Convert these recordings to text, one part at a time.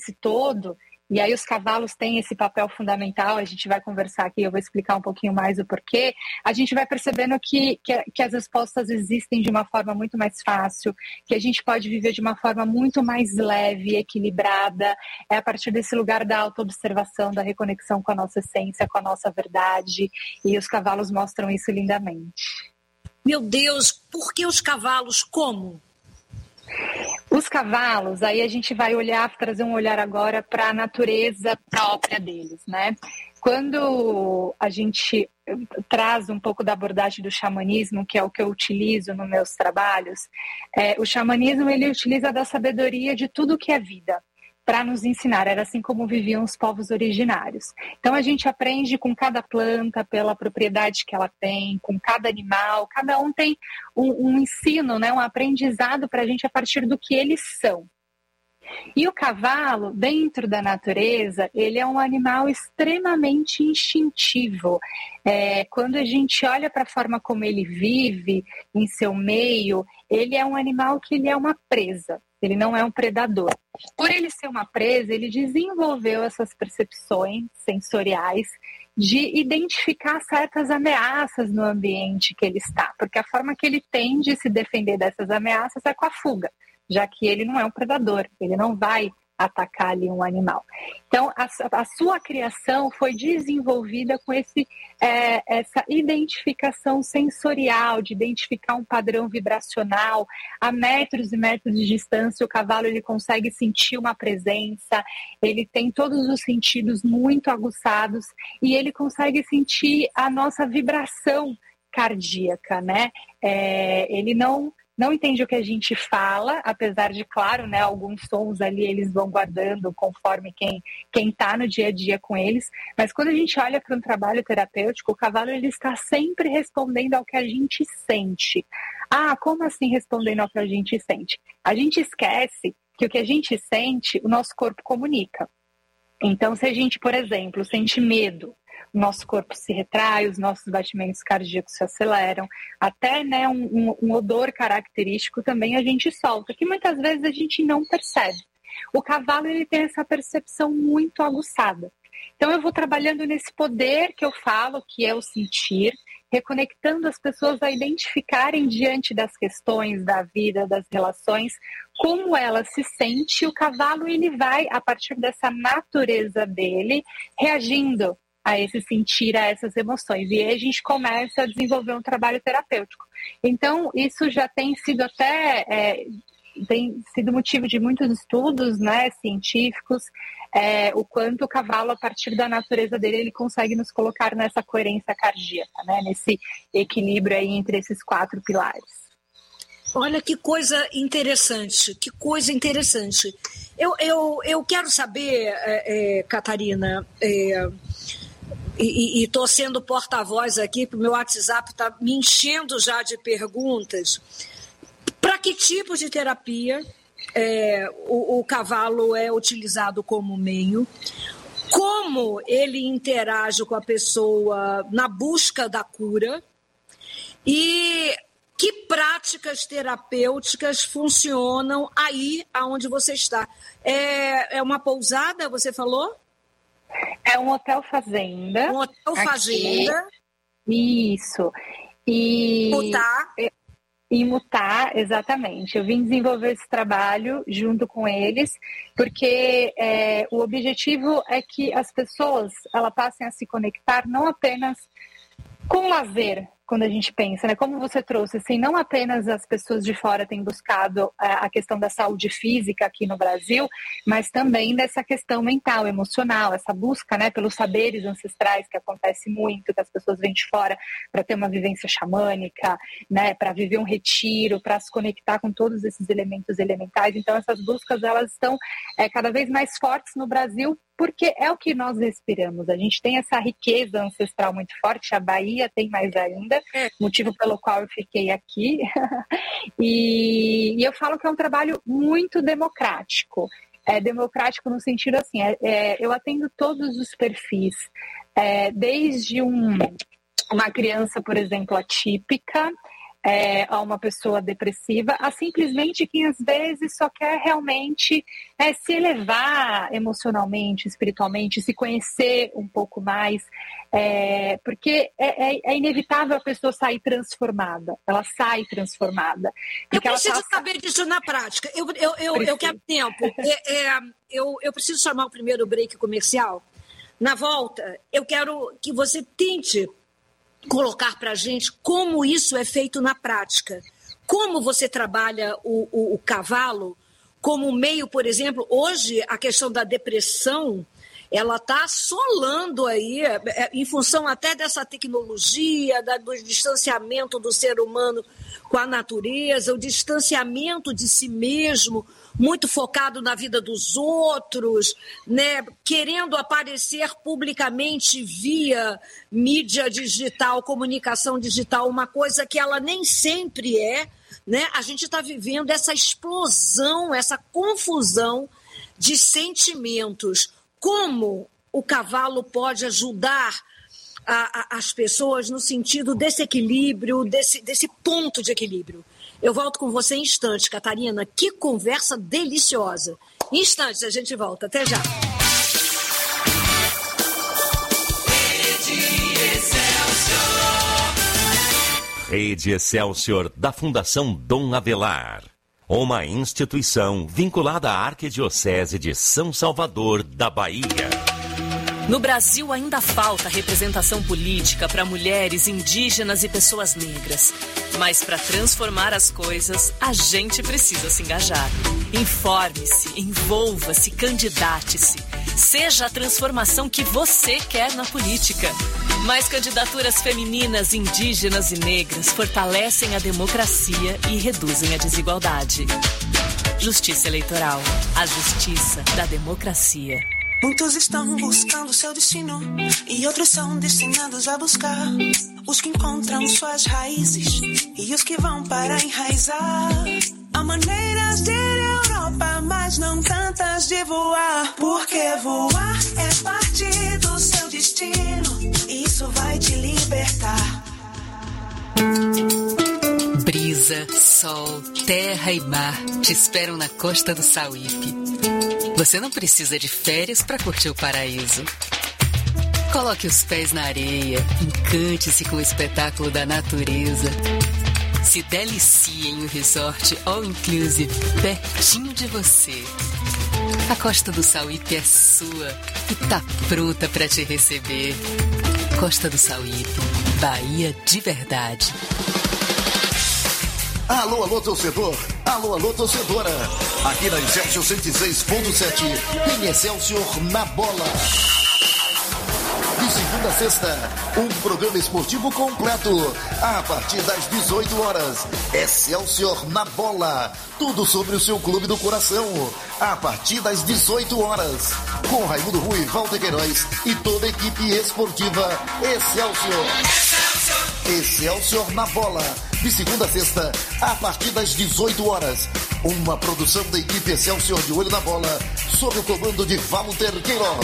todo, e aí os cavalos têm esse papel fundamental, a gente vai conversar aqui, eu vou explicar um pouquinho mais o porquê, a gente vai percebendo que as respostas existem de uma forma muito mais fácil, que a gente pode viver de uma forma muito mais leve, equilibrada, é a partir desse lugar da autoobservação, da reconexão com a nossa essência, com a nossa verdade, e os cavalos mostram isso lindamente. Meu Deus, por que os cavalos? Como? Os cavalos, aí a gente vai trazer um olhar agora para a natureza própria deles, né? Quando a gente traz um pouco da abordagem do xamanismo, que é o que eu utilizo nos meus trabalhos, o xamanismo ele utiliza da sabedoria de tudo que é vida, para nos ensinar, era assim como viviam os povos originários. Então a gente aprende com cada planta, pela propriedade que ela tem, com cada animal, cada um tem um ensino, né, um aprendizado para a gente a partir do que eles são. E o cavalo, dentro da natureza, ele é um animal extremamente instintivo. Quando a gente olha para a forma como ele vive em seu meio, ele é um animal que ele é uma presa. Ele não é um predador. Por ele ser uma presa, ele desenvolveu essas percepções sensoriais de identificar certas ameaças no ambiente que ele está, porque a forma que ele tem de se defender dessas ameaças é com a fuga, já que ele não é um predador, ele não vai atacar ali um animal. Então, a sua criação foi desenvolvida com essa identificação sensorial, de identificar um padrão vibracional. A metros e metros de distância, o cavalo ele consegue sentir uma presença, ele tem todos os sentidos muito aguçados e ele consegue sentir a nossa vibração cardíaca, né? Ele não entende o que a gente fala, apesar de, claro, né, alguns sons ali eles vão guardando conforme quem está no dia a dia com eles, mas quando a gente olha para um trabalho terapêutico, o cavalo ele está sempre respondendo ao que a gente sente. Ah, como assim respondendo ao que a gente sente? A gente esquece que o que a gente sente, o nosso corpo comunica. Então, se a gente, por exemplo, sente medo, o nosso corpo se retrai, os nossos batimentos cardíacos se aceleram, até né, um odor característico também a gente solta, que muitas vezes a gente não percebe. O cavalo ele tem essa percepção muito aguçada. Então eu vou trabalhando nesse poder que eu falo, que é o sentir, reconectando as pessoas a identificarem diante das questões da vida, das relações, como ela se sente. O cavalo ele vai, a partir dessa natureza dele, reagindo a esse sentir, a essas emoções. E aí a gente começa a desenvolver um trabalho terapêutico. Então, isso já tem sido tem sido motivo de muitos estudos, né, científicos, o quanto o cavalo, a partir da natureza dele, ele consegue nos colocar nessa coerência cardíaca, né, nesse equilíbrio aí entre esses 4 pilares. Olha que coisa interessante, que coisa interessante. Eu quero saber, Catarina, e estou sendo porta-voz aqui, porque o meu WhatsApp está me enchendo já de perguntas. Para que tipo de terapia o cavalo é utilizado como meio? Como ele interage com a pessoa na busca da cura? E que práticas terapêuticas funcionam aí onde você está? É uma pousada, você falou? É um hotel fazenda. Um hotel fazenda. Isso. E mutar, exatamente. Eu vim desenvolver esse trabalho junto com eles, porque o objetivo é que as pessoas passem a se conectar não apenas com lazer, quando a gente pensa, né? Como você trouxe, assim, não apenas as pessoas de fora têm buscado a questão da saúde física aqui no Brasil, mas também dessa questão mental, emocional, essa busca, né, pelos saberes ancestrais, que acontece muito, que as pessoas vêm de fora para ter uma vivência xamânica, né, para viver um retiro, para se conectar com todos esses elementos elementais. Então, essas buscas, elas estão cada vez mais fortes no Brasil, porque é o que nós respiramos. A gente tem essa riqueza ancestral muito forte, a Bahia tem mais ainda, motivo pelo qual eu fiquei aqui. E eu falo que é um trabalho muito democrático. É democrático no sentido assim, eu atendo todos os perfis, desde uma criança, por exemplo, atípica, a uma pessoa depressiva, a simplesmente quem às vezes só quer realmente se elevar emocionalmente, espiritualmente, se conhecer um pouco mais, porque é inevitável a pessoa sair transformada, ela sai transformada. Eu preciso saber disso na prática, eu quero tempo, eu preciso chamar o primeiro break comercial. Na volta, eu quero que você tente colocar para a gente como isso é feito na prática. Como você trabalha o cavalo como meio, por exemplo, hoje a questão da depressão, ela está assolando aí, em função até dessa tecnologia, do distanciamento do ser humano com a natureza, o distanciamento de si mesmo, muito focado na vida dos outros, né? Querendo aparecer publicamente via mídia digital, comunicação digital, uma coisa que ela nem sempre é, né? A gente está vivendo essa explosão, essa confusão de sentimentos. Como o cavalo pode ajudar as pessoas no sentido desse equilíbrio, desse ponto de equilíbrio? Eu volto com você em instantes, Catarina. Que conversa deliciosa. Em instantes a gente volta. Até já. Rede Excelsior, da Fundação Dom Avelar. Uma instituição vinculada à Arquidiocese de São Salvador, da Bahia. No Brasil ainda falta representação política para mulheres, indígenas e pessoas negras. Mas para transformar as coisas, a gente precisa se engajar. Informe-se, envolva-se, candidate-se. Seja a transformação que você quer na política. Mais candidaturas femininas, indígenas e negras fortalecem a democracia e reduzem a desigualdade. Justiça Eleitoral. A justiça da democracia. Muitos estão buscando seu destino e outros são destinados a buscar. Os que encontram suas raízes e os que vão para enraizar. Há maneiras de ir à Europa, mas não tantas de voar. Porque voar é parte do seu destino. Isso vai te libertar. Brisa, sol, terra e mar te esperam na costa do Sauípe. Você não precisa de férias para curtir o paraíso. Coloque os pés na areia, encante-se com o espetáculo da natureza. Se delicie em um resort all-inclusive pertinho de você. A Costa do Sauípe é sua e tá pronta para te receber. Costa do Sauípe, Bahia de verdade. Alô, alô, torcedor. Alô, alô, torcedora. Aqui na Excelsior 106.7 tem Excelsior na bola. De segunda a sexta, um programa esportivo completo. A partir das 18 horas, Excelsior na bola. Tudo sobre o seu clube do coração. A partir das 18 horas, com Raimundo Rui, Walter Queiroz e toda a equipe esportiva Excelsior. Excelsior na bola. De segunda a sexta, a partir das 18 horas. Uma produção da equipe Excelsior de Olho na Bola, sob o comando de Walter Queiroz.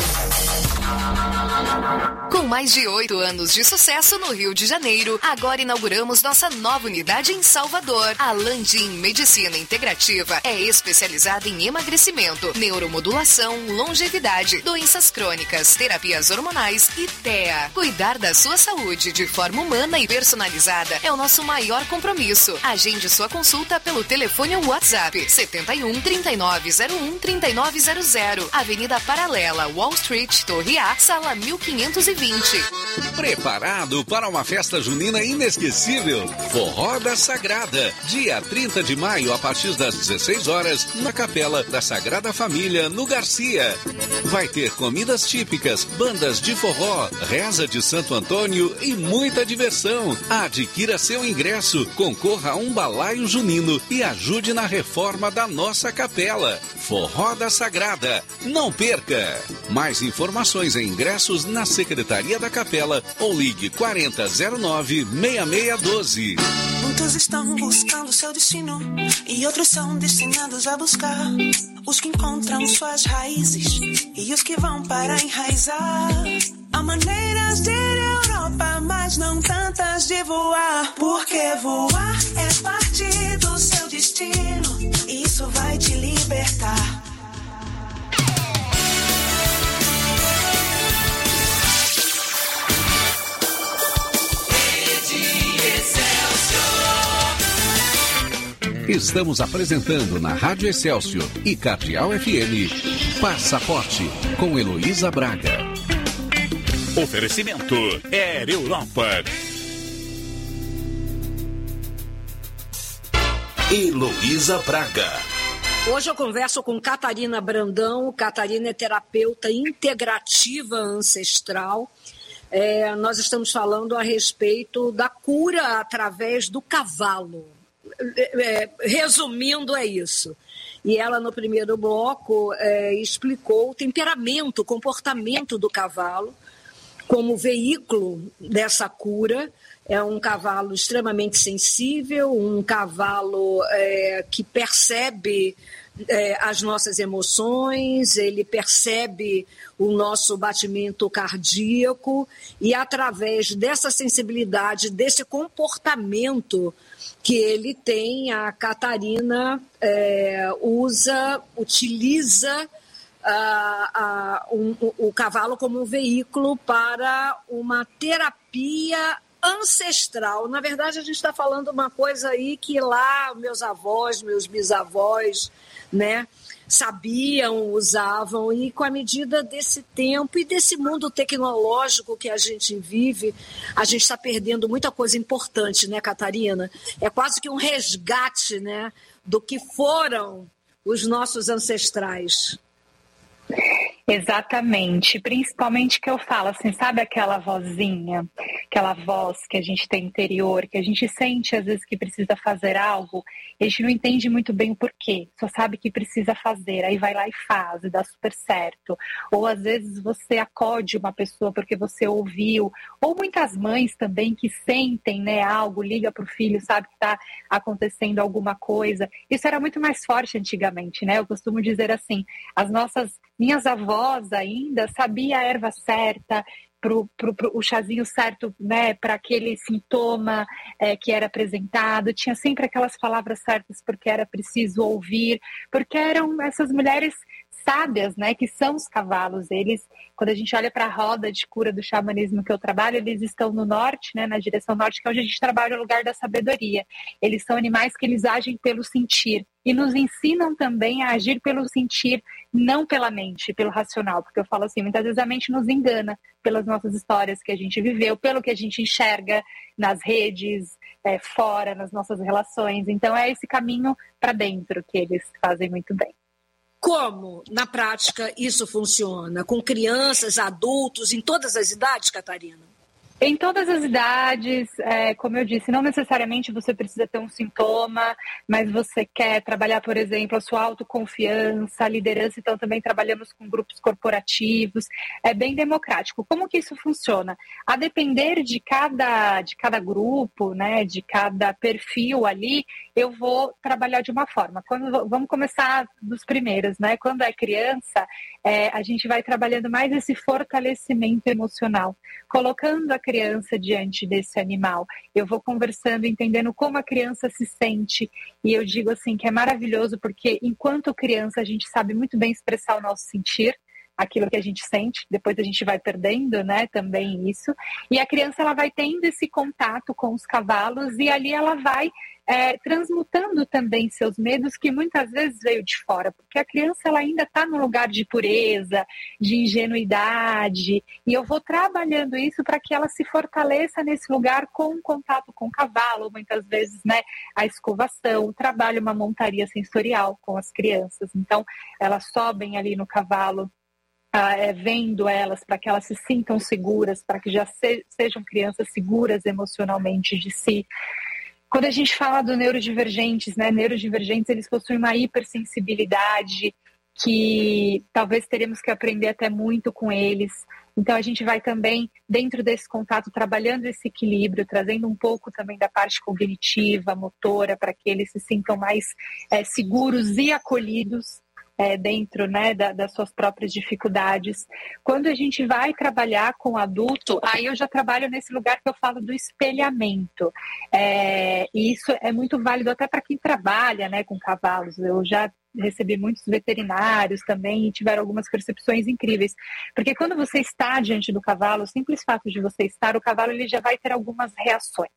Com mais de 8 anos de sucesso no Rio de Janeiro, agora inauguramos nossa nova unidade em Salvador. A Landim Medicina Integrativa é especializada em emagrecimento, neuromodulação, longevidade, doenças crônicas, terapias hormonais e TEA. Cuidar da sua saúde de forma humana e personalizada é o nosso maior compromisso. Agende sua consulta pelo telefone ou WhatsApp 71 3901 3900, Avenida Paralela, Wall Street, Torre A, sala 1520. Preparado para uma festa junina inesquecível? Forró da Sagrada, dia 30 de maio, a partir das 16 horas, na Capela da Sagrada Família, no Garcia. Vai ter comidas típicas, bandas de forró, reza de Santo Antônio e muita diversão. Adquira seu ingresso, concorra a um balaio junino e ajude na reforma da nossa capela. Forró da Sagrada, não perca! Mais informações e ingressos na Secretaria da Capela ou ligue 4009-6612. Muitos estão buscando seu destino e outros são destinados a buscar. Os que encontram suas raízes e os que vão para enraizar. Há maneiras de ir à Europa, escapar, mas não tantas de voar. Porque voar é parte do seu destino, isso vai te libertar. Estamos apresentando na Rádio Excelsior e Cardeal FM Passaporte com Heloísa Braga. Oferecimento Air Europa. Heloísa Braga. Hoje eu converso com Catarina Brandão. Catarina é terapeuta integrativa ancestral. Nós estamos falando a respeito da cura através do cavalo. Resumindo, é isso. E ela, no primeiro bloco, explicou o temperamento, o comportamento do cavalo como veículo dessa cura. É um cavalo extremamente sensível, um cavalo que percebe as nossas emoções, ele percebe o nosso batimento cardíaco e, através dessa sensibilidade, desse comportamento que ele tem, a Catarina utiliza o cavalo como um veículo para uma terapia ancestral. Na verdade, a gente está falando uma coisa aí que lá meus avós, meus bisavós, né, sabiam, usavam, e com a medida desse tempo e desse mundo tecnológico que a gente vive, a gente está perdendo muita coisa importante, né, Catarina? É quase que um resgate, né, do que foram os nossos ancestrais. Exatamente, principalmente que eu falo assim, sabe aquela vozinha, aquela voz que a gente tem interior, que a gente sente às vezes que precisa fazer algo, e a gente não entende muito bem o porquê, só sabe que precisa fazer, aí vai lá e faz, e dá super certo. Ou às vezes você acode uma pessoa porque você ouviu, ou muitas mães também que sentem, né, algo, liga para o filho, sabe que está acontecendo alguma coisa. Isso era muito mais forte antigamente, né? Eu costumo dizer assim, minhas avós ainda sabia a erva certa, o chazinho certo, né, para aquele sintoma que era apresentado, tinha sempre aquelas palavras certas porque era preciso ouvir, porque eram essas mulheres sábias, né, que são os cavalos. Eles, quando a gente olha para a roda de cura do xamanismo que eu trabalho, eles estão no norte, né, na direção norte, que é onde a gente trabalha o lugar da sabedoria. Eles são animais que eles agem pelo sentir e nos ensinam também a agir pelo sentir, não pela mente, pelo racional, porque eu falo assim, muitas vezes a mente nos engana pelas nossas histórias que a gente viveu, pelo que a gente enxerga nas redes, fora, nas nossas relações. Então é esse caminho para dentro que eles fazem muito bem. Como, na prática, isso funciona? Com crianças, adultos, em todas as idades, Catarina? Em todas as idades, como eu disse, não necessariamente você precisa ter um sintoma, mas você quer trabalhar, por exemplo, a sua autoconfiança, a liderança, então também trabalhamos com grupos corporativos, é bem democrático. Como que isso funciona? A depender de cada grupo, né, de cada perfil ali, eu vou trabalhar de uma forma. Vamos começar dos primeiros, né? Quando é criança, a gente vai trabalhando mais esse fortalecimento emocional, colocando a criança diante desse animal. Eu vou conversando, entendendo como a criança se sente, e eu digo assim que é maravilhoso porque enquanto criança a gente sabe muito bem expressar o nosso sentir, aquilo que a gente sente, depois a gente vai perdendo, né, também isso, e a criança ela vai tendo esse contato com os cavalos e ali ela vai transmutando também seus medos que muitas vezes veio de fora, porque a criança ela ainda está no lugar de pureza, de ingenuidade, e eu vou trabalhando isso para que ela se fortaleça nesse lugar com o contato com o cavalo, muitas vezes, né, a escovação, trabalho uma montaria sensorial com as crianças, então elas sobem ali no cavalo, vendo elas para que elas se sintam seguras, para que já sejam crianças seguras emocionalmente de si. Quando a gente fala do neurodivergentes, né, neurodivergentes eles possuem uma hipersensibilidade que talvez teremos que aprender até muito com eles. Então a gente vai também, dentro desse contato, trabalhando esse equilíbrio, trazendo um pouco também da parte cognitiva, motora, para que eles se sintam mais seguros e acolhidos. dentro, né, das suas próprias dificuldades. Quando a gente vai trabalhar com adulto, aí eu já trabalho nesse lugar que eu falo do espelhamento. E isso é muito válido até para quem trabalha, né, com cavalos. Eu já recebi muitos veterinários também e tiveram algumas percepções incríveis. Porque quando você está diante do cavalo, o simples fato de você estar, o cavalo ele já vai ter algumas reações.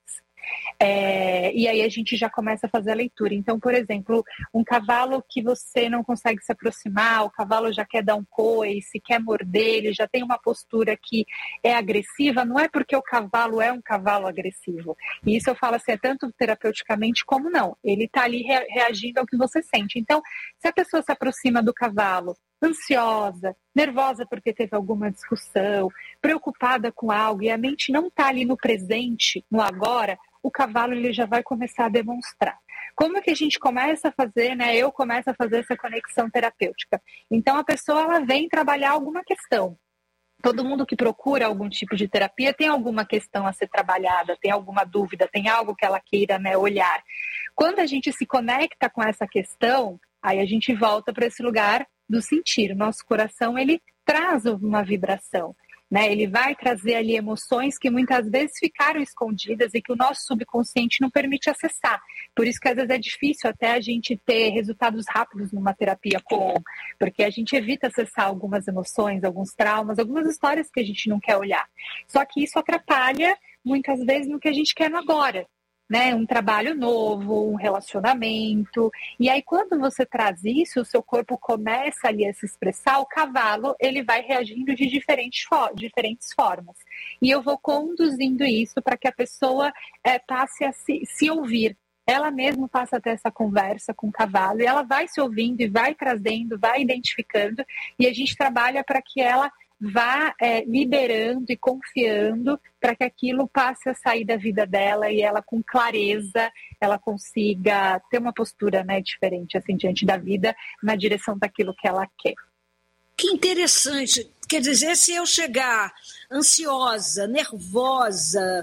E aí a gente já começa a fazer a leitura. Então, por exemplo, um cavalo que você não consegue se aproximar, o cavalo já quer dar um coice, quer morder, ele já tem uma postura que é agressiva, não é porque o cavalo é um cavalo agressivo. E isso eu falo assim, tanto terapeuticamente como não. Ele está ali reagindo ao que você sente. Então, se a pessoa se aproxima do cavalo ansiosa, nervosa porque teve alguma discussão, preocupada com algo e a mente não está ali no presente, no agora, o cavalo ele já vai começar a demonstrar. Como é que a gente começa a fazer, né? Eu começo a fazer essa conexão terapêutica. Então a pessoa ela vem trabalhar alguma questão. Todo mundo que procura algum tipo de terapia tem alguma questão a ser trabalhada, tem alguma dúvida, tem algo que ela queira, né, olhar. Quando a gente se conecta com essa questão, aí a gente volta para esse lugar do sentir. O nosso coração ele traz uma vibração. Né, ele vai trazer ali emoções que muitas vezes ficaram escondidas e que o nosso subconsciente não permite acessar. Por isso que às vezes é difícil até a gente ter resultados rápidos numa terapia comum, porque a gente evita acessar algumas emoções, alguns traumas, algumas histórias que a gente não quer olhar. Só que isso atrapalha muitas vezes no que a gente quer no agora. Né, um trabalho novo, um relacionamento. E aí, quando você traz isso, o seu corpo começa ali a se expressar, o cavalo ele vai reagindo de diferentes formas. E eu vou conduzindo isso para que a pessoa passe a se ouvir. Ela mesma passa a ter essa conversa com o cavalo e ela vai se ouvindo e vai trazendo, vai identificando. E a gente trabalha para que ela vá liberando e confiando para que aquilo passe a sair da vida dela e ela com clareza, ela consiga ter uma postura, né, diferente assim, diante da vida, na direção daquilo que ela quer. Que interessante. Quer dizer, se eu chegar ansiosa, nervosa,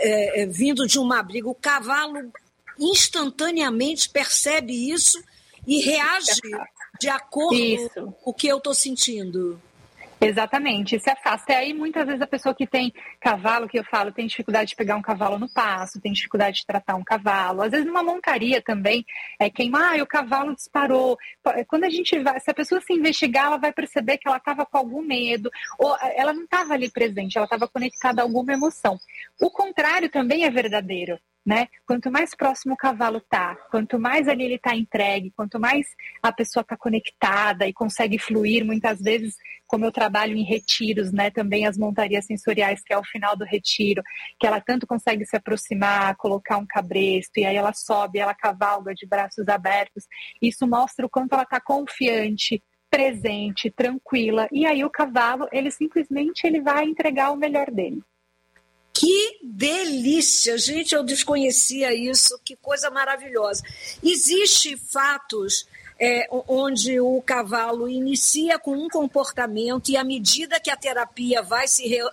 vindo de uma briga, o cavalo instantaneamente percebe isso e reage de acordo com o que eu estou sentindo. Exatamente, se afasta. E aí muitas vezes a pessoa que tem cavalo, que eu falo, tem dificuldade de pegar um cavalo no passo, tem dificuldade de tratar um cavalo, às vezes numa montaria também, o cavalo disparou. Quando a gente vai, se a pessoa se investigar, ela vai perceber que ela estava com algum medo, ou ela não estava ali presente, ela estava conectada a alguma emoção. O contrário também é verdadeiro. Né? Quanto mais próximo o cavalo está, quanto mais ali ele está entregue, quanto mais a pessoa está conectada e consegue fluir, muitas vezes, como eu trabalho em retiros, né, também as montarias sensoriais, que é o final do retiro, que ela tanto consegue se aproximar, colocar um cabresto, e aí ela sobe, ela cavalga de braços abertos, isso mostra o quanto ela está confiante, presente, tranquila, e aí o cavalo, ele simplesmente vai entregar o melhor dele. Que delícia! Gente, eu desconhecia isso, que coisa maravilhosa. Existem fatos onde o cavalo inicia com um comportamento e à medida que a terapia vai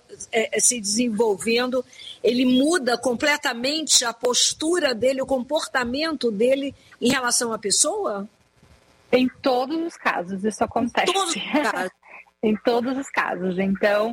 se desenvolvendo, ele muda completamente a postura dele, o comportamento dele em relação à pessoa? Em todos os casos isso acontece. Todos os casos. Em todos os casos. Então,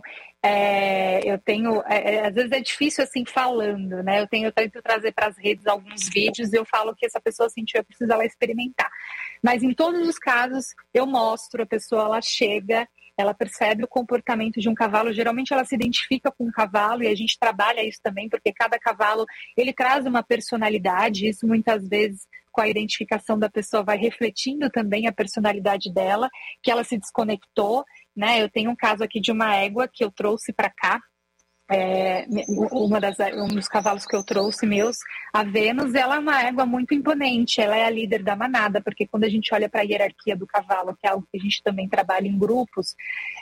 eu tenho... às vezes é difícil assim falando, né? Eu tento trazer para as redes alguns vídeos e eu falo que essa pessoa sentiu, eu preciso ela experimentar. Mas em todos os casos, eu mostro, a pessoa ela chega, ela percebe o comportamento de um cavalo, geralmente ela se identifica com um cavalo e a gente trabalha isso também, porque cada cavalo, ele traz uma personalidade, isso muitas vezes com a identificação da pessoa vai refletindo também a personalidade dela, que ela se desconectou, né? Eu tenho um caso aqui de uma égua que eu trouxe para cá, um dos cavalos que eu trouxe meus, a Vênus, ela é uma égua muito imponente, ela é a líder da manada, porque quando a gente olha para a hierarquia do cavalo, que é algo que a gente também trabalha em grupos,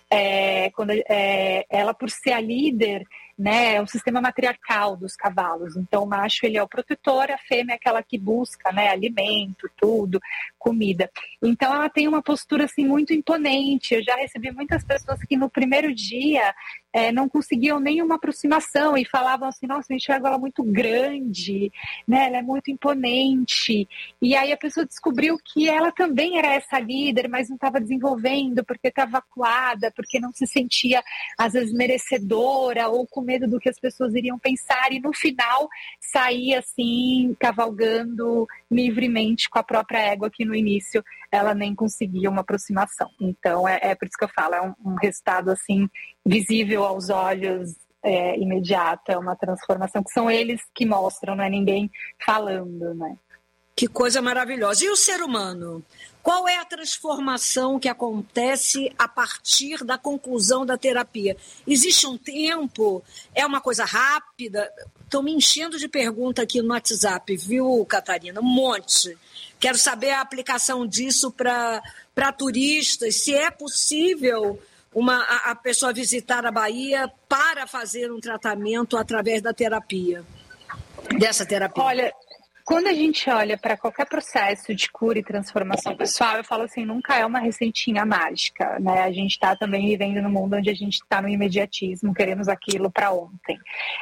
ela por ser a líder, né, é um sistema matriarcal dos cavalos, então o macho ele é o protetor, a fêmea é aquela que busca, né, alimento, tudo, comida, então ela tem uma postura assim muito imponente. Eu já recebi muitas pessoas que no primeiro dia não conseguiam nenhuma aproximação e falavam assim, nossa, eu enxergo ela muito grande, né? Ela é muito imponente. E aí a pessoa descobriu que ela também era essa líder, mas não estava desenvolvendo porque estava acuada, porque não se sentia, às vezes, merecedora ou com medo do que as pessoas iriam pensar. E no final saía assim, cavalgando livremente com a própria égua, que no início ela nem conseguia uma aproximação. Então é por isso que eu falo, é um resultado assim visível aos olhos, imediato, é uma transformação que são eles que mostram, não é ninguém falando, né? Que coisa maravilhosa. E o ser humano? Qual é a transformação que acontece a partir da conclusão da terapia? Existe um tempo? É uma coisa rápida? Estão me enchendo de pergunta aqui no WhatsApp, viu, Catarina? Um monte. Quero saber a aplicação disso para turistas, se é possível a pessoa visitar a Bahia para fazer um tratamento através da terapia, dessa terapia. Olha, quando a gente olha para qualquer processo de cura e transformação pessoal, eu falo assim, nunca é uma receitinha mágica, né? A gente está também vivendo num mundo onde a gente está no imediatismo, queremos aquilo para ontem.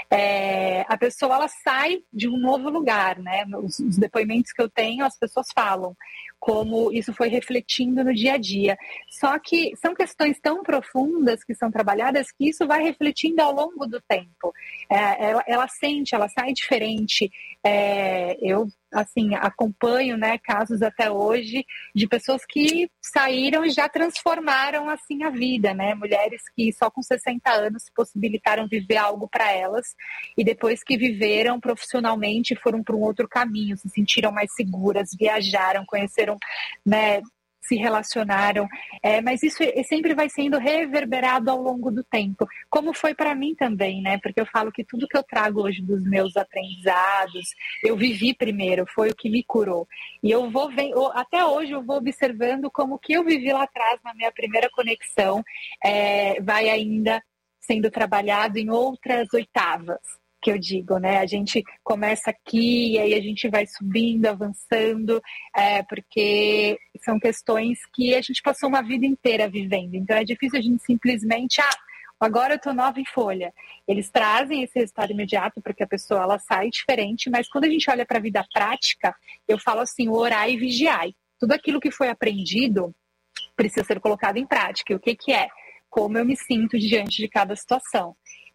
A pessoa, ela sai de um novo lugar, né? Os depoimentos que eu tenho, as pessoas falam como isso foi refletindo no dia a dia. Só que são questões tão profundas que são trabalhadas que isso vai refletindo ao longo do tempo. Ela sente, ela sai diferente. Eu, assim, acompanho, né, casos até hoje de pessoas que saíram e já transformaram, assim, a vida, né? Mulheres que só com 60 anos se possibilitaram viver algo para elas e depois que viveram profissionalmente foram para um outro caminho, se sentiram mais seguras, viajaram, conheceram, né, se relacionaram, mas isso sempre vai sendo reverberado ao longo do tempo, como foi para mim também, né? Porque eu falo que tudo que eu trago hoje dos meus aprendizados, eu vivi primeiro, foi o que me curou. E eu vou até hoje eu vou observando como o que eu vivi lá atrás na minha primeira conexão vai ainda sendo trabalhado em outras oitavas, que eu digo, né? A gente começa aqui e aí a gente vai subindo, avançando, porque são questões que a gente passou uma vida inteira vivendo. Então é difícil a gente simplesmente, agora eu estou nova em folha. Eles trazem esse resultado imediato porque a pessoa ela sai diferente, mas quando a gente olha para a vida prática, eu falo assim, orai e vigiai. Tudo aquilo que foi aprendido precisa ser colocado em prática. E o que é? Como eu me sinto diante de cada situação.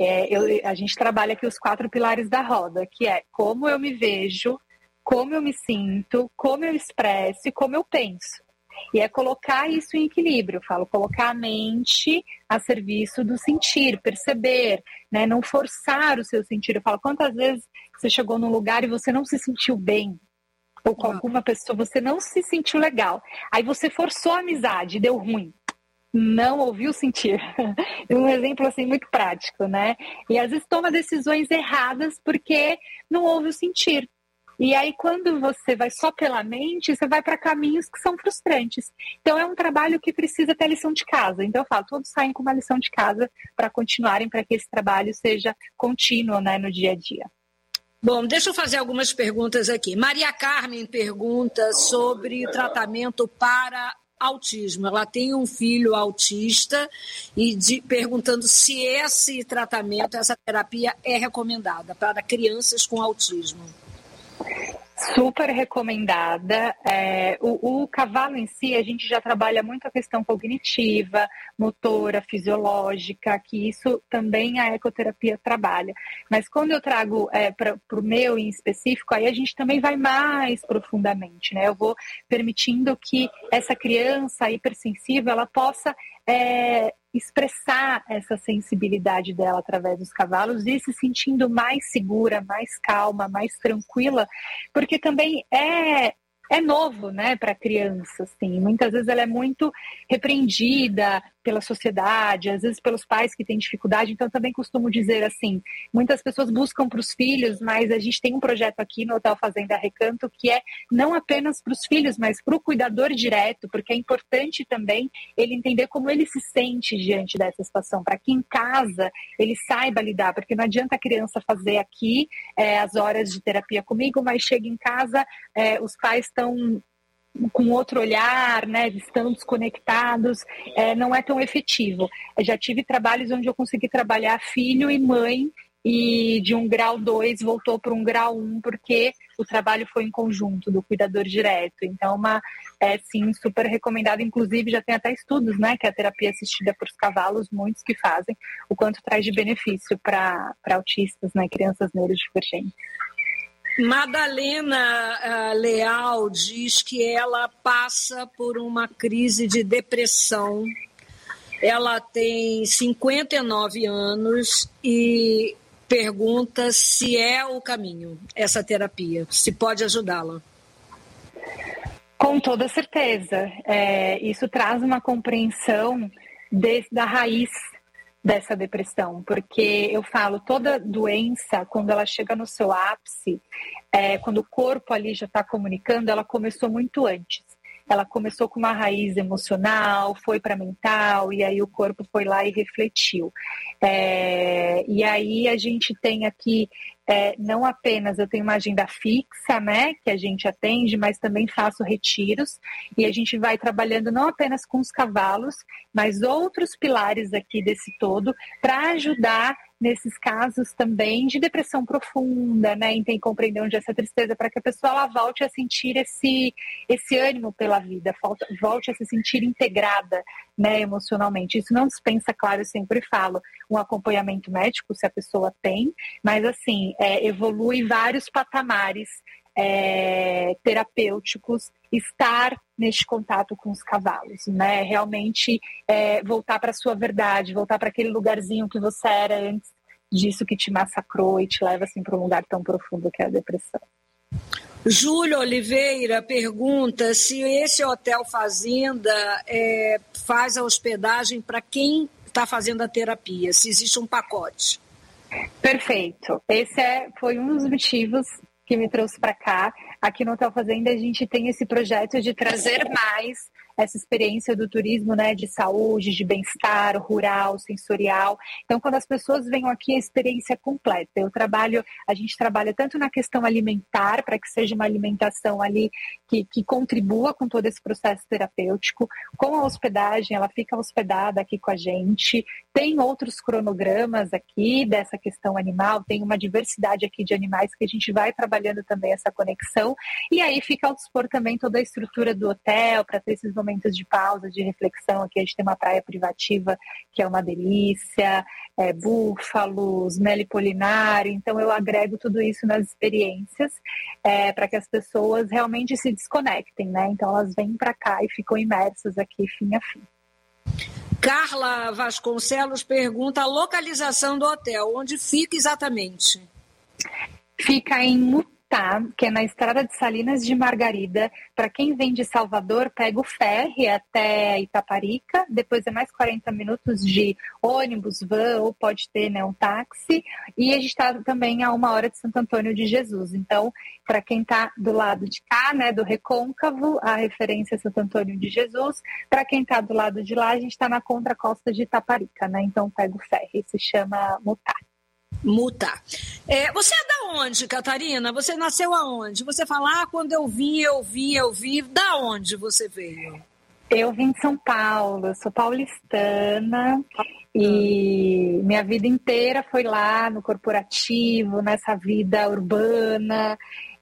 A gente trabalha aqui os 4 pilares da roda, que é como eu me vejo, como eu me sinto, como eu expresso e como eu penso. E é colocar isso em equilíbrio, eu falo, colocar a mente a serviço do sentir, perceber, né? Não forçar o seu sentir. Eu falo, quantas vezes você chegou num lugar e você não se sentiu bem? Ou com alguma pessoa você não se sentiu legal. Aí você forçou a amizade e deu ruim. Não ouviu sentir. Um exemplo assim muito prático, né? E às vezes toma decisões erradas porque não ouve o sentir. E aí quando você vai só pela mente, você vai para caminhos que são frustrantes. Então é um trabalho que precisa ter lição de casa. Então eu falo, todos saem com uma lição de casa para continuarem, para que esse trabalho seja contínuo, né, no dia a dia. Bom, deixa eu fazer algumas perguntas aqui. Maria Carmen pergunta sobre tratamento para autismo. Ela tem um filho autista e perguntando se esse tratamento, essa terapia é recomendada para crianças com autismo. Super recomendada. O cavalo em si, a gente já trabalha muito a questão cognitiva, motora, fisiológica, que isso também a ecoterapia trabalha. Mas quando eu trago para o meu em específico, aí a gente também vai mais profundamente, né? Eu vou permitindo que essa criança hipersensível, ela possa expressar essa sensibilidade dela através dos cavalos e se sentindo mais segura, mais calma, mais tranquila, porque também é novo, né, para a criança, assim. Muitas vezes ela é muito repreendida pela sociedade, às vezes pelos pais que têm dificuldade, então também costumo dizer assim, muitas pessoas buscam para os filhos, mas a gente tem um projeto aqui no Hotel Fazenda Recanto que é não apenas para os filhos, mas para o cuidador direto, porque é importante também ele entender como ele se sente diante dessa situação, para que em casa ele saiba lidar, porque não adianta a criança fazer aqui as horas de terapia comigo, mas chega em casa, os pais estão com outro olhar, né, estão desconectados, não é tão efetivo. Eu já tive trabalhos onde eu consegui trabalhar filho e mãe, e de um grau 2 voltou para um grau 1, porque o trabalho foi em conjunto, do cuidador direto. Então, sim, super recomendado. Inclusive, já tem até estudos, né, que a terapia assistida por cavalos, muitos que fazem, o quanto traz de benefício para autistas, né, crianças neurodivergentes. Madalena Leal diz que ela passa por uma crise de depressão. Ela tem 59 anos e pergunta se é o caminho, essa terapia, se pode ajudá-la. Com toda certeza. Isso traz uma compreensão da raiz dessa depressão, porque eu falo, toda doença, quando ela chega no seu ápice, quando o corpo ali já está comunicando, ela começou muito antes. Ela começou com uma raiz emocional, foi para mental, e aí o corpo foi lá e refletiu. E aí a gente tem aqui, não apenas eu tenho uma agenda fixa, né, que a gente atende, mas também faço retiros, e a gente vai trabalhando não apenas com os cavalos, mas outros pilares aqui desse todo, para ajudar nesses casos também de depressão profunda, né, em compreender onde é essa tristeza, para que a pessoa ela volte a sentir esse ânimo pela vida, volte a se sentir integrada, né, emocionalmente. Isso não dispensa, claro, eu sempre falo, um acompanhamento médico, se a pessoa tem, mas assim, evolui vários patamares terapêuticos, estar neste contato com os cavalos, né? Realmente voltar para a sua verdade, voltar para aquele lugarzinho que você era antes disso que te massacrou e te leva assim para um lugar tão profundo que é a depressão. Júlio Oliveira pergunta se esse hotel fazenda faz a hospedagem para quem está fazendo a terapia, se existe um pacote. Perfeito. Esse foi um dos motivos que me trouxe para cá. Aqui no Hotel Fazenda a gente tem esse projeto de trazer mais essa experiência do turismo, né, de saúde, de bem-estar, rural, sensorial. Então, quando as pessoas vêm aqui, a experiência é completa. A gente trabalha tanto na questão alimentar, para que seja uma alimentação ali que contribua com todo esse processo terapêutico, com a hospedagem, ela fica hospedada aqui com a gente, tem outros cronogramas aqui dessa questão animal, tem uma diversidade aqui de animais que a gente vai trabalhando também essa conexão, e aí fica ao dispor também toda a estrutura do hotel, para ter esses momentos de pausa, de reflexão. Aqui a gente tem uma praia privativa que é uma delícia, búfalos, melipolinário, então eu agrego tudo isso nas experiências para que as pessoas realmente se desconectem, né? Então elas vêm para cá e ficam imersas aqui fim a fim. Carla Vasconcelos pergunta a localização do hotel, onde fica exatamente? Fica em Mutá, que é na Estrada de Salinas de Margarida. Para quem vem de Salvador, pega o ferry até Itaparica, depois é mais 40 minutos de ônibus, van, ou pode ter, né, um táxi, e a gente está também a 1 hora de Santo Antônio de Jesus. Então, para quem está do lado de cá, né, do Recôncavo, a referência é Santo Antônio de Jesus. Para quem está do lado de lá, a gente está na contracosta de Itaparica, né? Então pega o ferry, se chama Mutá. Mutá. Você é da onde, Catarina? Você nasceu aonde? Você fala, quando eu vi. Da onde você veio? Eu vim de São Paulo, eu sou paulistana e minha vida inteira foi lá no corporativo, nessa vida urbana,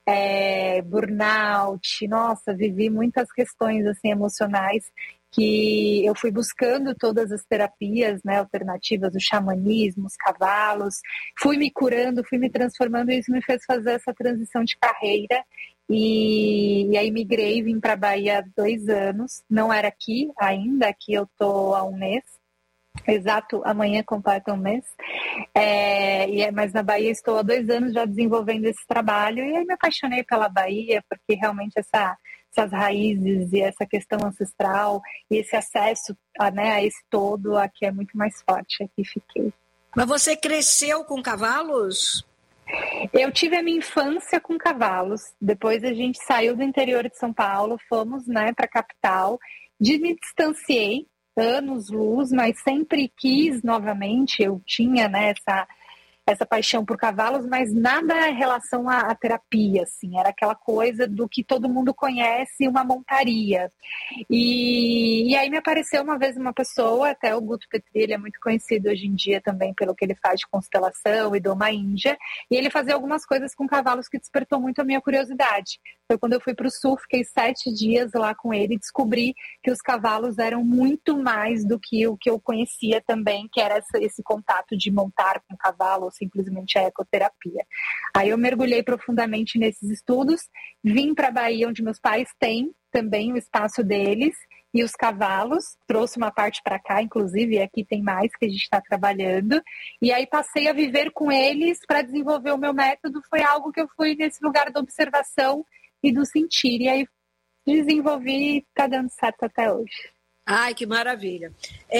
burnout. Nossa, vivi muitas questões assim, emocionais, que eu fui buscando todas as terapias, né, alternativas, o xamanismo, os cavalos, fui me curando, fui me transformando, e isso me fez fazer essa transição de carreira, e aí migrei, vim para a Bahia há 2 anos, não era aqui ainda, aqui eu tô há 1 mês, exato, amanhã completa 1 mês, mas na Bahia estou há 2 anos já desenvolvendo esse trabalho, e aí me apaixonei pela Bahia, porque realmente essas raízes e essa questão ancestral e esse acesso a esse todo aqui é muito mais forte, aqui fiquei. Mas você cresceu com cavalos? Eu tive a minha infância com cavalos, depois a gente saiu do interior de São Paulo, fomos, né, para a capital, me distanciei, anos-luz, mas sempre quis novamente, eu tinha, né, essa paixão por cavalos, mas nada em relação à terapia, assim, era aquela coisa do que todo mundo conhece, uma montaria. E aí me apareceu uma vez uma pessoa, até o Guto Petri, ele é muito conhecido hoje em dia também pelo que ele faz de constelação e doma índia, e ele fazia algumas coisas com cavalos que despertou muito a minha curiosidade. Foi quando eu fui para o sul, fiquei 7 dias lá com ele e descobri que os cavalos eram muito mais do que o que eu conhecia também, que era esse contato de montar com o cavalo ou simplesmente a ecoterapia. Aí eu mergulhei profundamente nesses estudos, vim para a Bahia, onde meus pais têm também o espaço deles e os cavalos, trouxe uma parte para cá, inclusive, e aqui tem mais que a gente está trabalhando, e aí passei a viver com eles para desenvolver o meu método. Foi algo que eu fui nesse lugar da observação e do sentir, e aí desenvolvi e está dando certo até hoje. Ai, que maravilha.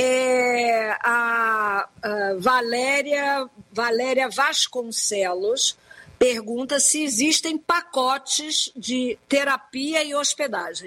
A Valéria Vasconcelos pergunta se existem pacotes de terapia e hospedagem.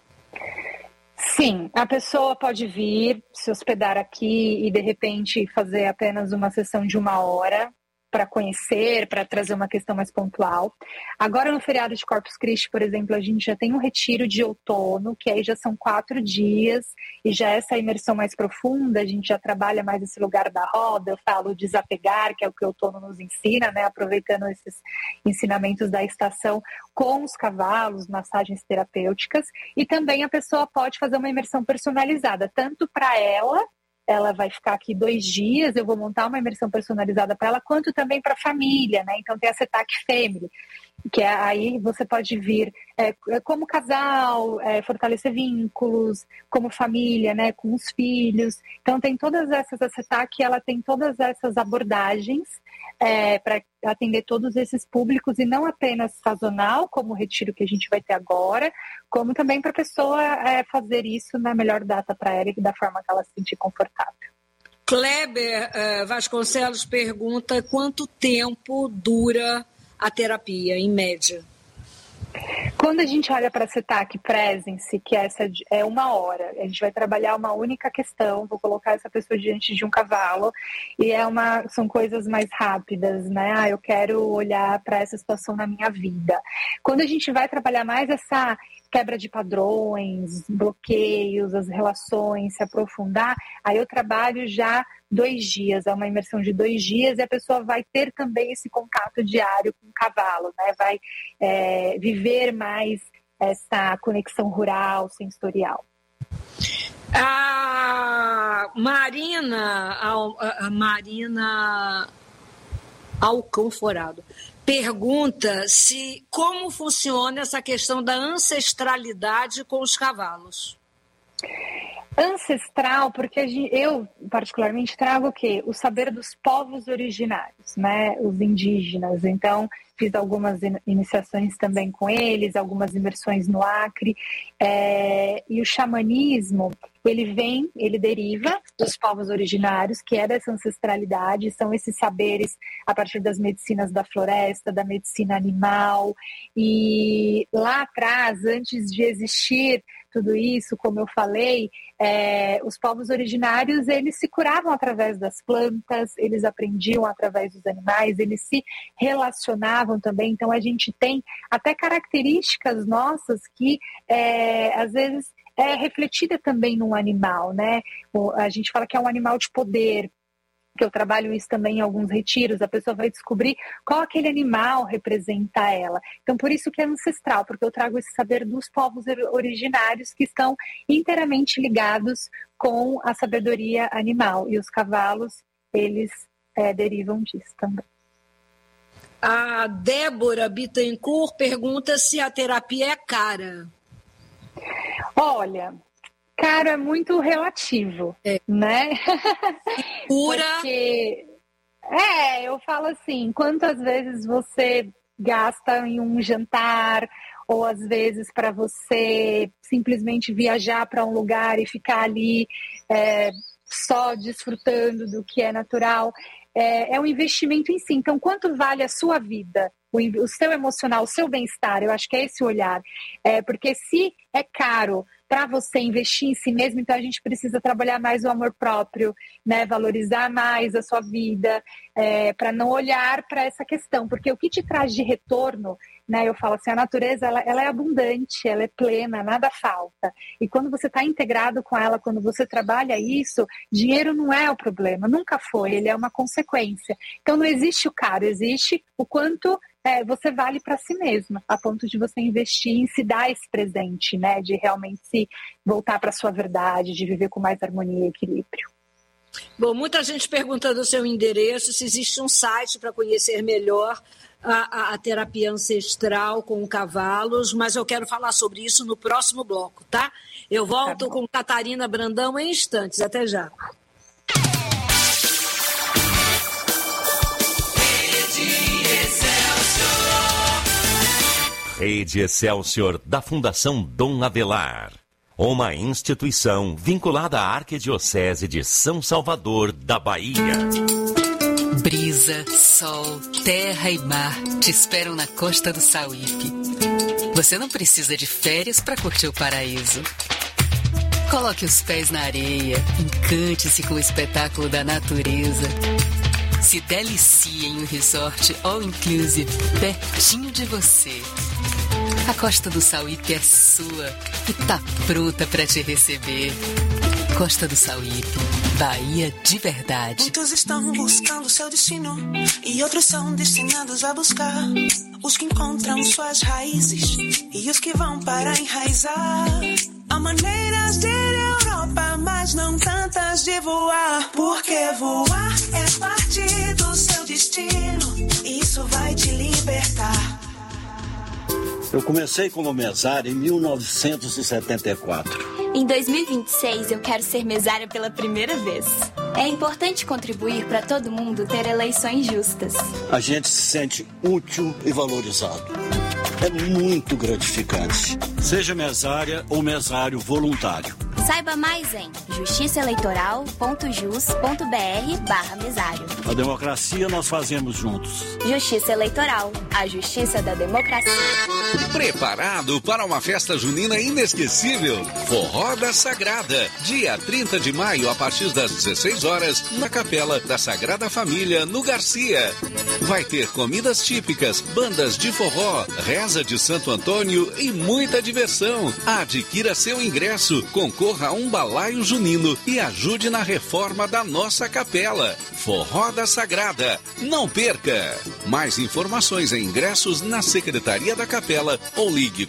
Sim, a pessoa pode vir, se hospedar aqui e, de repente, fazer apenas uma sessão de 1 hora para conhecer, para trazer uma questão mais pontual. Agora, no feriado de Corpus Christi, por exemplo, a gente já tem um retiro de outono, que aí já são 4 dias, e já essa imersão mais profunda, a gente já trabalha mais esse lugar da roda, eu falo desapegar, que é o que o outono nos ensina, né? Aproveitando esses ensinamentos da estação com os cavalos, massagens terapêuticas, e também a pessoa pode fazer uma imersão personalizada, tanto para ela vai ficar aqui 2 dias, eu vou montar uma imersão personalizada para ela, quanto também para a família, né? Então tem a CETAC Family, que aí você pode vir como casal, fortalecer vínculos, como família, né? Com os filhos. Então tem todas essas, a CETAC, ela tem todas essas abordagens para atender todos esses públicos, e não apenas sazonal, como o retiro que a gente vai ter agora, como também para a pessoa fazer isso na melhor data para ela e da forma que ela se sentir confortável. Kleber Vasconcelos pergunta quanto tempo dura a terapia, em média? Quando a gente olha para a CETAC Presence, que essa é 1 hora, a gente vai trabalhar uma única questão, vou colocar essa pessoa diante de um cavalo, e são coisas mais rápidas, né? Eu quero olhar para essa situação na minha vida. Quando a gente vai trabalhar mais essa quebra de padrões, bloqueios, as relações, se aprofundar, aí eu trabalho já 2 dias, é uma imersão de 2 dias, e a pessoa vai ter também esse contato diário com o cavalo, né? Vai viver mais essa conexão rural, sensorial. A Marina Alcanforado pergunta como funciona essa questão da ancestralidade com os cavalos. Ancestral, porque eu particularmente trago o quê? O saber dos povos originários, né? Os indígenas. Então, fiz algumas iniciações também com eles, algumas imersões no Acre. E o xamanismo, ele deriva dos povos originários, que é dessa ancestralidade, são esses saberes a partir das medicinas da floresta, da medicina animal. E lá atrás, antes de existir tudo isso, como eu falei, os povos originários, eles se curavam através das plantas, eles aprendiam através dos animais, eles se relacionavam também. Então a gente tem até características nossas que às vezes é refletida também num animal, né? A gente fala que é um animal de poder, que eu trabalho isso também em alguns retiros, a pessoa vai descobrir qual aquele animal representa ela. Então, por isso que é ancestral, porque eu trago esse saber dos povos originários que estão inteiramente ligados com a sabedoria animal. E os cavalos, eles derivam disso também. A Débora Bittencourt pergunta se a terapia é cara. Olha, caro é muito relativo, né? Pura. Porque, eu falo assim, quantas vezes você gasta em um jantar, ou às vezes para você simplesmente viajar para um lugar e ficar ali só desfrutando do que é natural. É um investimento em si. Então, quanto vale a sua vida, o seu emocional, o seu bem-estar? Eu acho que é esse o olhar. Porque se é caro para você investir em si mesmo, então a gente precisa trabalhar mais o amor próprio, né? Valorizar mais a sua vida, para não olhar para essa questão, porque o que te traz de retorno, né? Eu falo assim, a natureza ela é abundante, ela é plena, nada falta. E quando você está integrado com ela, quando você trabalha isso, dinheiro não é o problema, nunca foi, ele é uma consequência. Então não existe o caro, existe o quanto você vale para si mesma, a ponto de você investir em se dar esse presente, né? De realmente se voltar para a sua verdade, de viver com mais harmonia e equilíbrio. Bom, muita gente perguntando o seu endereço, se existe um site para conhecer melhor a terapia ancestral com cavalos, mas eu quero falar sobre isso no próximo bloco, tá? Eu volto com Catarina Brandão em instantes. Até já. Rede Excelsior da Fundação Dom Avelar. Uma instituição vinculada à Arquidiocese de São Salvador da Bahia. Brisa, sol, terra e mar te esperam na costa do Sauípe. Você não precisa de férias para curtir o paraíso. Coloque os pés na areia, encante-se com o espetáculo da natureza. Se delicie em um resort all-inclusive pertinho de você. A Costa do Sauípe é sua e tá pronta para te receber. Costa do Sauípe, Bahia de verdade. Muitos estão buscando seu destino e outros são destinados a buscar. Os que encontram suas raízes e os que vão para enraizar. Há maneiras de ir à Europa, mas não tantas de voar. Porque voar é parte do seu destino, isso vai te libertar. Eu comecei como mesário em 1974. Em 2026, eu quero ser mesária pela primeira vez. É importante contribuir para todo mundo ter eleições justas. A gente se sente útil e valorizado. É muito gratificante. Seja mesária ou mesário voluntário. Saiba mais em justiçaeleitoral.jus.br/mesário. A democracia nós fazemos juntos. Justiça Eleitoral, a justiça da democracia. Preparado para uma festa junina inesquecível? Forró da Sagrada, dia 30 de maio, a partir das 16 horas, na Capela da Sagrada Família, no Garcia. Vai ter comidas típicas, bandas de forró, reza de Santo Antônio e muita diversão. Adquira seu ingresso, concorra a um balaio junino e ajude na reforma da nossa capela. Forró da Sagrada, não perca! Mais informações e ingressos na Secretaria da Capela ou ligue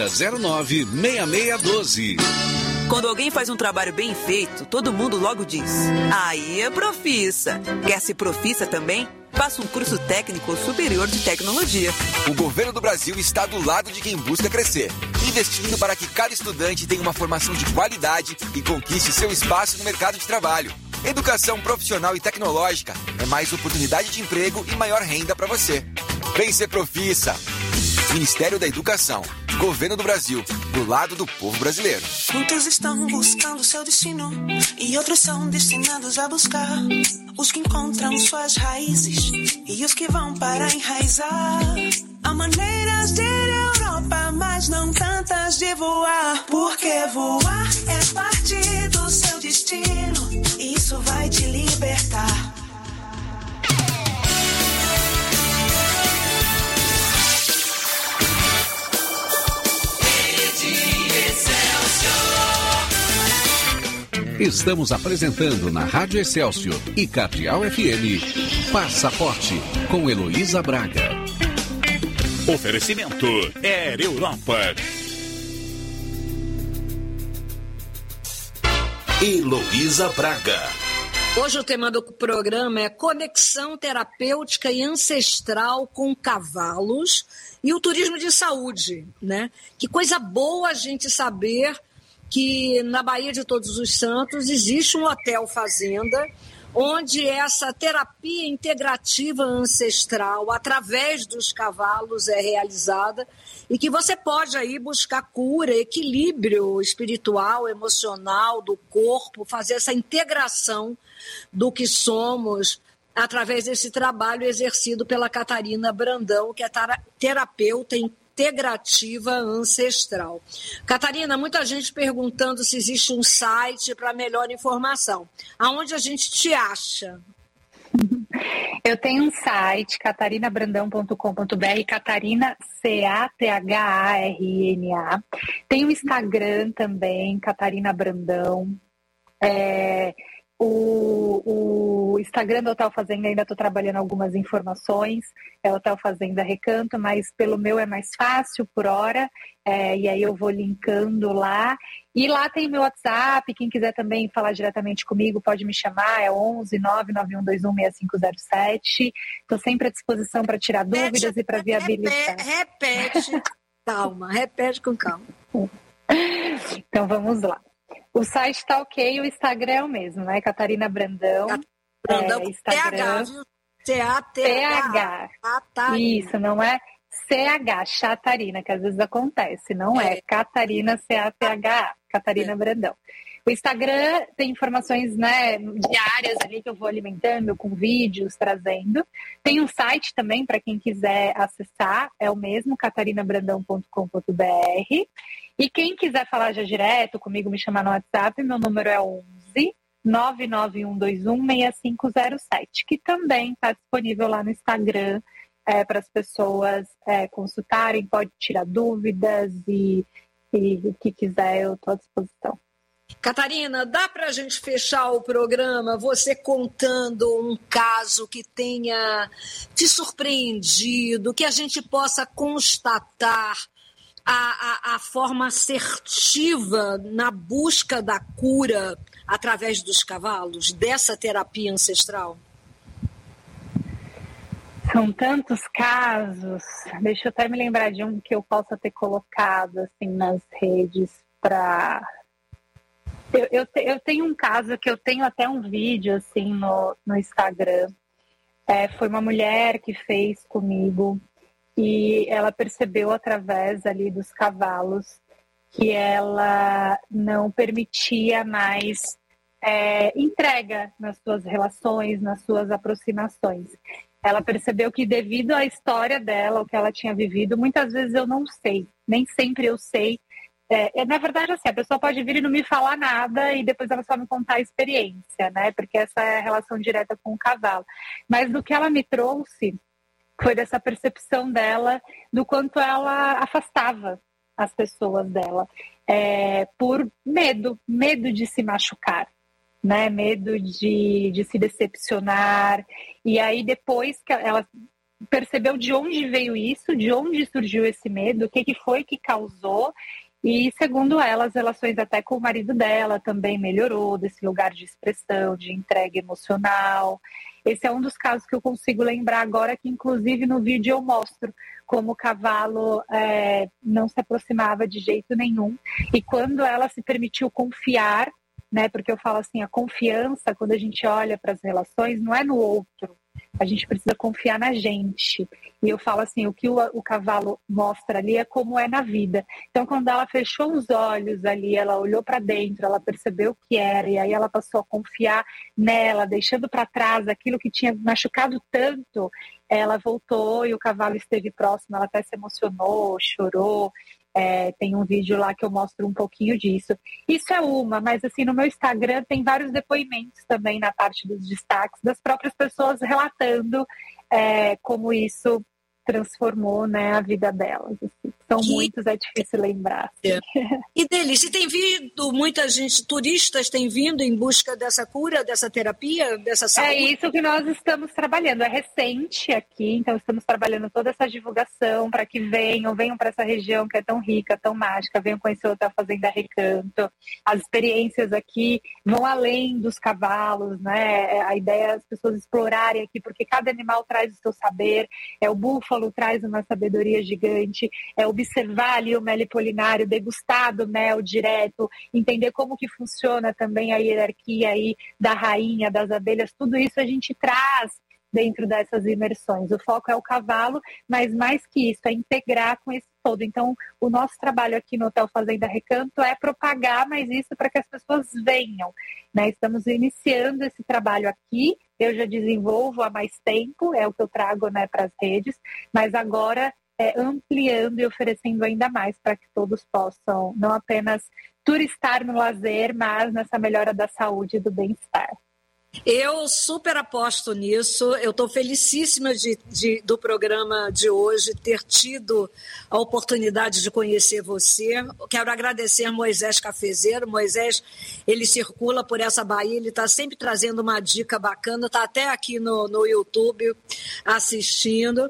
4009-6612. Quando alguém faz um trabalho bem feito, todo mundo logo diz: aí é profissa. Quer ser profissa também? Faça um curso técnico superior de tecnologia. O governo do Brasil está do lado de quem busca crescer, investindo para que cada estudante tenha uma formação de qualidade e conquiste seu espaço no mercado de trabalho. Educação profissional e tecnológica é mais oportunidade de emprego e maior renda para você. Vem ser profissa. Ministério da Educação, Governo do Brasil, do lado do povo brasileiro. Muitos estão buscando seu destino e outros são destinados a buscar. Os que encontram suas raízes e os que vão para enraizar. Há maneiras de ir à Europa, mas não tantas de voar. Porque voar é parte do seu destino, isso vai te libertar. Estamos apresentando na Rádio Excelsior e Cardeal FM Passaporte com Heloísa Braga. Oferecimento Air Europa. Heloísa Braga. Hoje o tema do programa é conexão terapêutica e ancestral com cavalos e o turismo de saúde, né? Que coisa boa a gente saber que na Baía de Todos os Santos existe um hotel fazenda onde essa terapia integrativa ancestral através dos cavalos é realizada e que você pode aí buscar cura, equilíbrio espiritual, emocional do corpo, fazer essa integração do que somos através desse trabalho exercido pela Catarina Brandão, que é terapeuta em integrativa ancestral. Catarina, muita gente perguntando se existe um site para melhor informação. Aonde a gente te acha? Eu tenho um site, catarinabrandão.com.br, Catarina, C-A-T-H-A-R-I-N-A. Tem um Instagram também, Catarina Brandão. O Instagram do Hotel Fazenda ainda estou trabalhando algumas informações, é Hotel Fazenda Recanto, mas pelo meu é mais fácil por hora, e aí eu vou linkando lá. E lá tem meu WhatsApp, quem quiser também falar diretamente comigo pode me chamar, é 11 991216507. Estou sempre à disposição para tirar dúvidas e para viabilizar. Repete, calma, repete com calma. Então vamos lá. O site está ok, o Instagram é o mesmo, né? Catarina Brandão. Brandão Instagram. C-A-T-H. Isso, não é C-H, Chatarina, que às vezes acontece. Não é Catarina, C-A-T-H, Catarina Brandão. O Instagram tem informações, né, diárias ali que eu vou alimentando, com vídeos, trazendo. Tem um site também para quem quiser acessar, é o mesmo, catarinabrandão.com.br. E quem quiser falar já direto comigo, me chamar no WhatsApp, meu número é 11 991216507, que também está disponível lá no Instagram para as pessoas consultarem, pode tirar dúvidas e o que quiser, eu estou à disposição. Catarina, dá para a gente fechar o programa você contando um caso que tenha te surpreendido, que a gente possa constatar a forma assertiva na busca da cura através dos cavalos, dessa terapia ancestral? São tantos casos. Deixa eu até me lembrar de um que eu possa ter colocado assim, nas redes para... Eu tenho um caso que eu tenho até um vídeo assim, no Instagram. Foi uma mulher que fez comigo e ela percebeu através ali dos cavalos que ela não permitia mais entrega nas suas relações, nas suas aproximações. Ela percebeu que devido à história dela, o que ela tinha vivido, muitas vezes eu não sei, nem sempre eu sei. Na verdade, assim, a pessoa pode vir e não me falar nada e depois ela só me contar a experiência, né? Porque essa é a relação direta com o cavalo. Mas do que ela me trouxe foi dessa percepção dela do quanto ela afastava as pessoas dela por medo de se machucar, né? Medo de se decepcionar. E aí depois que ela percebeu de onde veio isso, de onde surgiu esse medo, o que foi que causou. E, segundo ela, as relações até com o marido dela também melhorou, desse lugar de expressão, de entrega emocional. Esse é um dos casos que eu consigo lembrar agora, que inclusive no vídeo eu mostro como o cavalo não se aproximava de jeito nenhum. E quando ela se permitiu confiar, né, porque eu falo assim, a confiança, quando a gente olha para as relações, não é no outro. A gente precisa confiar na gente. E eu falo assim, o que o cavalo mostra ali é como é na vida. Então, quando ela fechou os olhos ali, ela olhou para dentro, ela percebeu o que era, e aí ela passou a confiar nela, deixando para trás aquilo que tinha machucado tanto, ela voltou e o cavalo esteve próximo, ela até se emocionou, chorou. Tem um vídeo lá que eu mostro um pouquinho disso. Isso é uma, mas assim, no meu Instagram tem vários depoimentos também na parte dos destaques das próprias pessoas relatando como isso transformou, né, a vida delas. Assim. São muitos, é difícil lembrar. Assim. E deles, e tem vindo muita gente, turistas têm vindo em busca dessa cura, dessa terapia, dessa saúde? É isso que nós estamos trabalhando. É recente aqui, então estamos trabalhando toda essa divulgação para que venham para essa região que é tão rica, tão mágica, venham conhecer o Hotel Fazenda Recanto. As experiências aqui vão além dos cavalos, né? A ideia é as pessoas explorarem aqui, porque cada animal traz o seu saber. O búfalo traz uma sabedoria gigante, observar ali o mel polinário, degustar do mel direto, entender como que funciona também a hierarquia aí da rainha, das abelhas, tudo isso a gente traz dentro dessas imersões. O foco é o cavalo, mas mais que isso, é integrar com esse todo. Então, o nosso trabalho aqui no Hotel Fazenda Recanto é propagar mais isso para que as pessoas venham, né? Estamos iniciando esse trabalho aqui, eu já desenvolvo há mais tempo, é o que eu trago, né, para as redes, mas agora ampliando e oferecendo ainda mais para que todos possam não apenas turistar no lazer, mas nessa melhora da saúde e do bem-estar. Eu super aposto nisso, eu estou felicíssima do programa de hoje, ter tido a oportunidade de conhecer você. Quero agradecer Moisés Cafezeiro. Moisés, ele circula por essa Bahia, ele está sempre trazendo uma dica bacana, está até aqui no YouTube assistindo,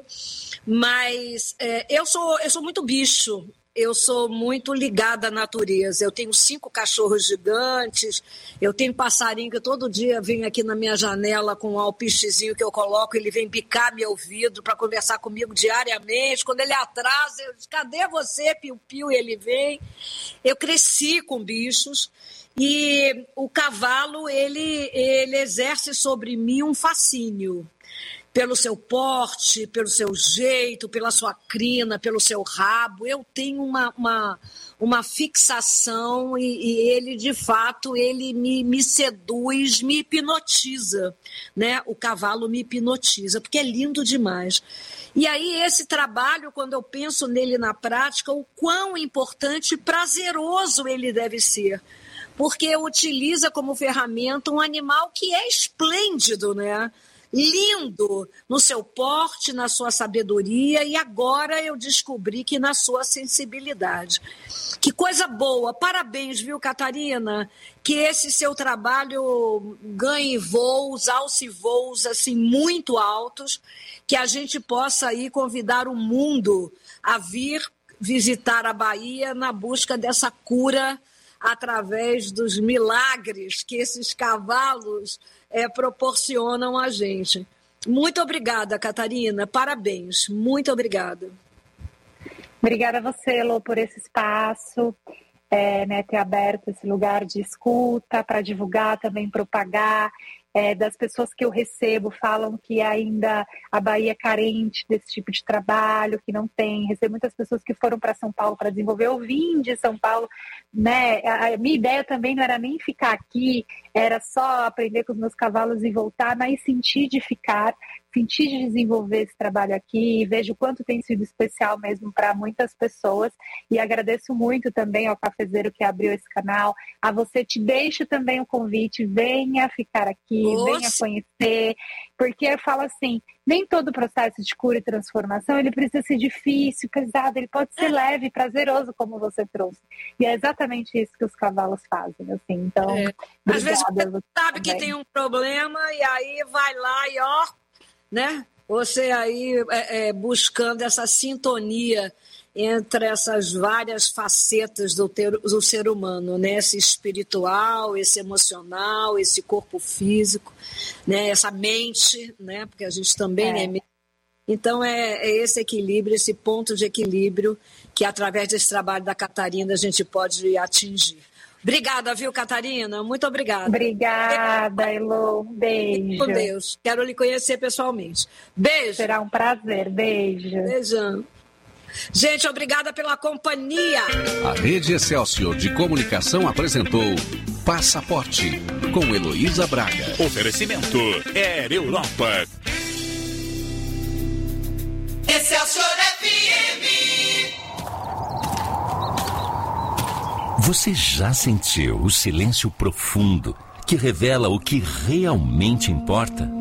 mas eu sou muito bicho. Eu sou muito ligada à natureza. Eu tenho 5 cachorros gigantes, eu tenho passarinho que todo dia vem aqui na minha janela com um alpistezinho que eu coloco, ele vem bicar meu vidro para conversar comigo diariamente. Quando ele atrasa, eu digo, cadê você, piu-piu? E ele vem. Eu cresci com bichos e o cavalo, ele exerce sobre mim um fascínio. Pelo seu porte, pelo seu jeito, pela sua crina, pelo seu rabo. Eu tenho uma fixação e ele, de fato, ele me seduz, me hipnotiza, né? O cavalo me hipnotiza, porque é lindo demais. E aí esse trabalho, quando eu penso nele na prática, o quão importante e prazeroso ele deve ser. Porque utiliza como ferramenta um animal que é esplêndido, né? Lindo no seu porte, na sua sabedoria, e agora eu descobri que na sua sensibilidade. Que coisa boa! Parabéns, viu, Catarina? Que esse seu trabalho ganhe voos, alce voos assim, muito altos, que a gente possa aí convidar o mundo a vir visitar a Bahia na busca dessa cura através dos milagres que esses cavalos proporcionam a gente. Muito obrigada, Catarina. Parabéns. Muito obrigada. Obrigada a você, Lô, por esse espaço, ter aberto esse lugar de escuta para divulgar, também propagar. Das pessoas que eu recebo falam que ainda a Bahia é carente desse tipo de trabalho, que não tem. Recebo muitas pessoas que foram para São Paulo para desenvolver. Eu vim de São Paulo, né? A minha ideia também não era nem ficar aqui, era só aprender com os meus cavalos e voltar, mas sentir de ficar, sentir de desenvolver esse trabalho aqui, e vejo o quanto tem sido especial mesmo para muitas pessoas, e agradeço muito também ao Cafezeiro que abriu esse canal. A você, te deixo também o convite, venha ficar aqui, venha conhecer, porque eu falo assim, nem todo processo de cura e transformação ele precisa ser difícil, pesado, ele pode ser leve, prazeroso, como você trouxe, e é exatamente isso que os cavalos fazem, assim. Então, às vezes você sabe que tem um problema e aí vai lá e né? Você aí buscando essa sintonia entre essas várias facetas do ser humano, né? Esse espiritual, esse emocional, esse corpo físico, né? Essa mente, né? Porque a gente também é mente. Então é esse equilíbrio, esse ponto de equilíbrio que através desse trabalho da Catarina a gente pode atingir. Obrigada, viu, Catarina? Muito obrigada. Obrigada, Elô. Beijo. Com Deus. Quero lhe conhecer pessoalmente. Beijo. Será um prazer. Beijo. Beijão. Gente, obrigada pela companhia. A Rede Excelsior de Comunicação apresentou Passaporte, com Heloísa Braga. Oferecimento Air Europa. Excelsior FM. Você já sentiu o silêncio profundo que revela o que realmente importa?